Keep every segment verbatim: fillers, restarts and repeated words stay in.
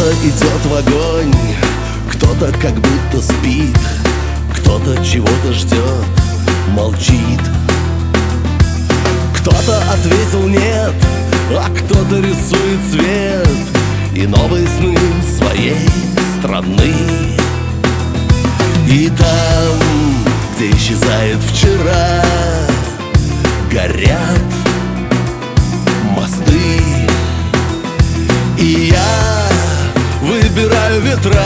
Кто-то идет в огонь, кто-то как будто спит, кто-то чего-то ждет, молчит. Кто-то ответил нет, а кто-то рисует цвет и новые сны своей страны. И там, где исчезает вчера, горят мосты. И я выбираю ветра.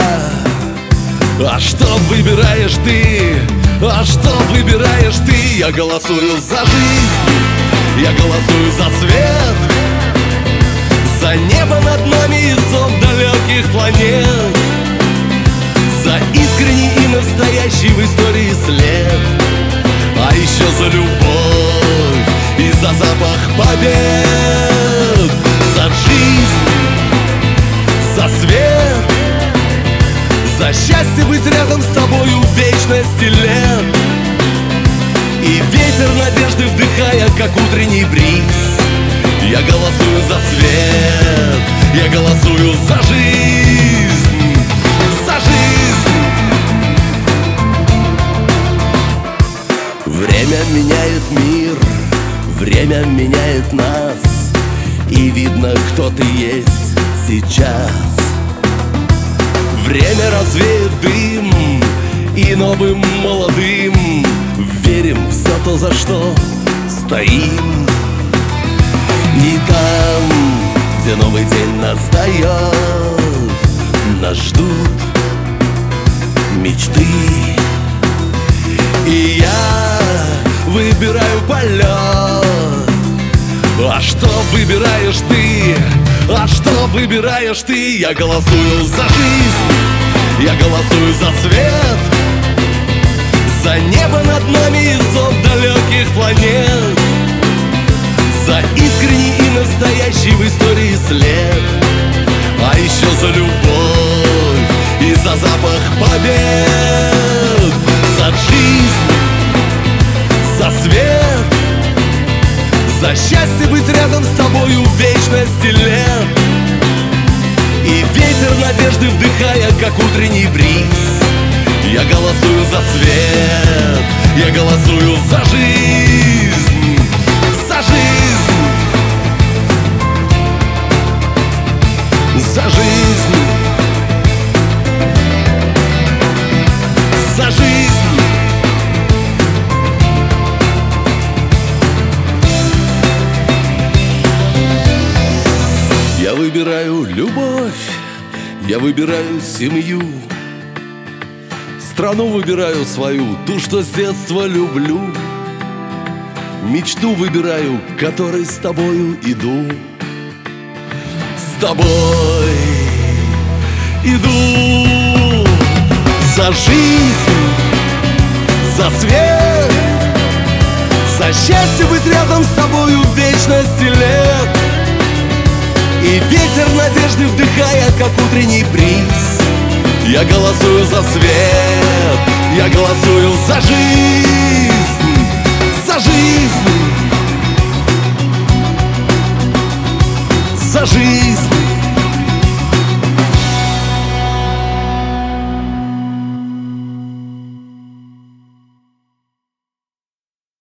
А что выбираешь ты? А что выбираешь ты? Я голосую за жизнь, я голосую за свет, за небо над нами и зов далеких планет, за искренний и настоящий в истории след, а еще за любовь и за запах побед, за жизнь, за свет, за счастье быть рядом с тобою в вечности лет. И ветер надежды вдыхая, как утренний бриз, я голосую за свет, я голосую за жизнь, за жизнь. Время меняет мир, время меняет нас, и видно, кто ты есть сейчас. Время развеет дым, и новым молодым верим в все то, за что стоим. И там, где новый день настает, нас ждут мечты. И я выбираю полет. А что выбираешь ты? А что выбираешь ты? Я голосую за жизнь, я голосую за свет, за небо над нами и зов далеких планет, за искренний и настоящий в истории след, а еще за любовь и за запах побед, за жизнь, за свет, за счастье быть рядом с тобою в вечности лет. И ветер надежды вдыхая, как утренний бриз, я голосую за свет, я голосую за жизнь, за жизнь, за жизнь, за жизнь. Я выбираю любовь, я выбираю семью, страну выбираю свою, ту, что с детства люблю. Мечту выбираю, к которой с тобою иду. С тобой иду. За жизнь, за свет, за счастье быть рядом с тобою в вечности лет. И ветер надежды вдыхая, как утренний бриз, я голосую за свет, я голосую за жизнь, за жизнь, за жизнь.